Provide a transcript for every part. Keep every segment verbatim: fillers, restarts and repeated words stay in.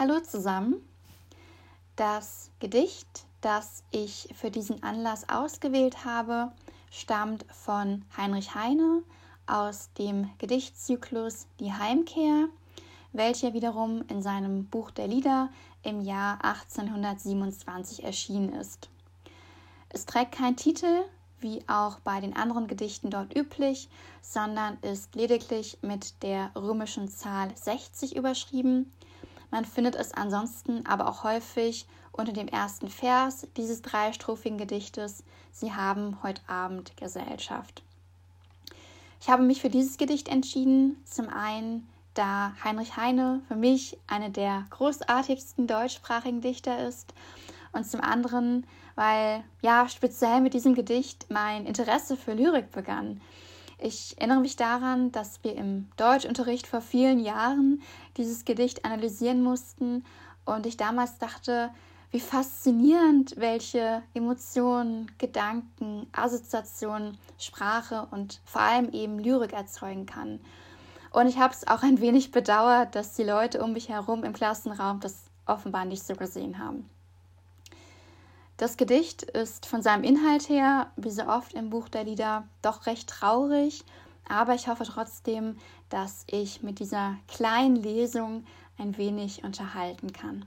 Hallo zusammen. Das Gedicht, das ich für diesen Anlass ausgewählt habe, stammt von Heinrich Heine aus dem Gedichtzyklus Die Heimkehr, welcher wiederum in seinem Buch der Lieder im Jahr achtzehnhundertsiebenundzwanzig erschienen ist. Es trägt keinen Titel, wie auch bei den anderen Gedichten dort üblich, sondern ist lediglich mit der römischen Zahl sechzig überschrieben. Man findet es ansonsten aber auch häufig unter dem ersten Vers dieses dreistrophigen Gedichtes: Sie haben heute Abend Gesellschaft. Ich habe mich für dieses Gedicht entschieden, zum einen, da Heinrich Heine für mich einer der großartigsten deutschsprachigen Dichter ist, und zum anderen, weil ja speziell mit diesem Gedicht mein Interesse für Lyrik begann. Ich erinnere mich daran, dass wir im Deutschunterricht vor vielen Jahren dieses Gedicht analysieren mussten und ich damals dachte, wie faszinierend, welche Emotionen, Gedanken, Assoziationen Sprache und vor allem eben Lyrik erzeugen kann. Und ich habe es auch ein wenig bedauert, dass die Leute um mich herum im Klassenraum das offenbar nicht so gesehen haben. Das Gedicht ist von seinem Inhalt her, wie so oft im Buch der Lieder, doch recht traurig, aber ich hoffe trotzdem, dass ich mit dieser kleinen Lesung ein wenig unterhalten kann.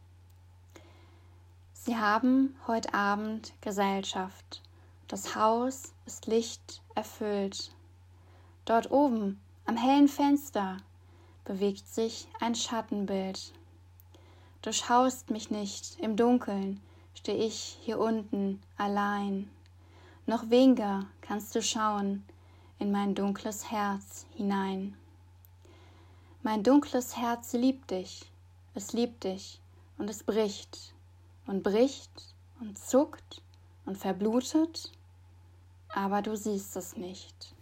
Sie haben heute Abend Gesellschaft. Das Haus ist Licht erfüllt. Dort oben, am hellen Fenster, bewegt sich ein Schattenbild. Du schaust mich nicht im Dunkeln, steh ich hier unten allein. Noch weniger kannst du schauen in mein dunkles Herz hinein. Mein dunkles Herz liebt dich, es liebt dich und es bricht und bricht und zuckt und verblutet, aber du siehst es nicht.